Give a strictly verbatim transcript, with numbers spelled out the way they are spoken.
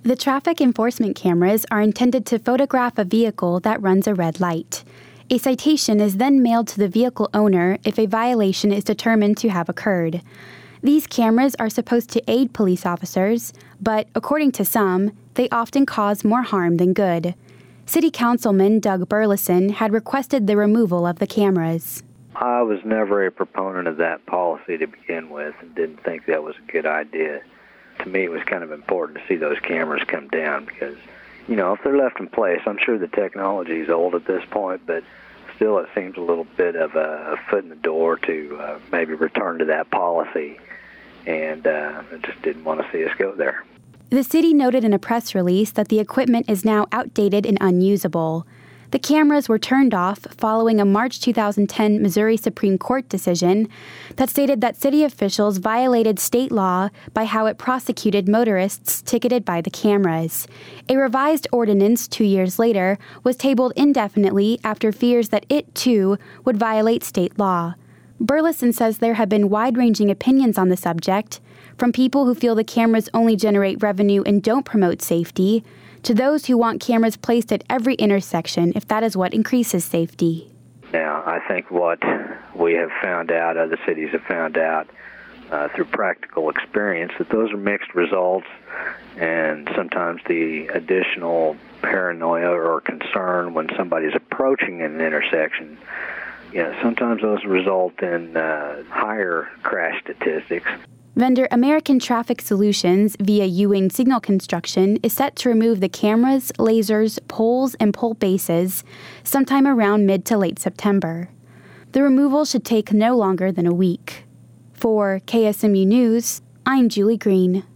The traffic enforcement cameras are intended to photograph a vehicle that runs a red light. A citation is then mailed to the vehicle owner if a violation is determined to have occurred. These cameras are supposed to aid police officers, but according to some, they often cause more harm than good. City Councilman Doug Burleson had requested the removal of the cameras. I was never a proponent of that policy to begin with and didn't think that was a good idea. To me, it was kind of important to see those cameras come down because, you know, if they're left in place, I'm sure the technology is old at this point, but still it seems a little bit of a, a foot in the door to uh, maybe return to that policy, and uh, I just didn't want to see us go there. The city noted in a press release that the equipment is now outdated and unusable. The cameras were turned off following a March two thousand ten Missouri Supreme Court decision that stated that city officials violated state law by how it prosecuted motorists ticketed by the cameras. A revised ordinance two years later was tabled indefinitely after fears that it, too, would violate state law. Burleson says there have been wide-ranging opinions on the subject, from people who feel the cameras only generate revenue and don't promote safety, to those who want cameras placed at every intersection if that is what increases safety. Now, I think what we have found out, other cities have found out uh, through practical experience, that those are mixed results, and sometimes the additional paranoia or concern when somebody's approaching an intersection, you know, sometimes those result in uh, higher crash statistics. Vendor American Traffic Solutions via Ewing Signal Construction is set to remove the cameras, lasers, poles, and pole bases sometime around mid to late September. The removal should take no longer than a week. For K S M U News, I'm Julie Green.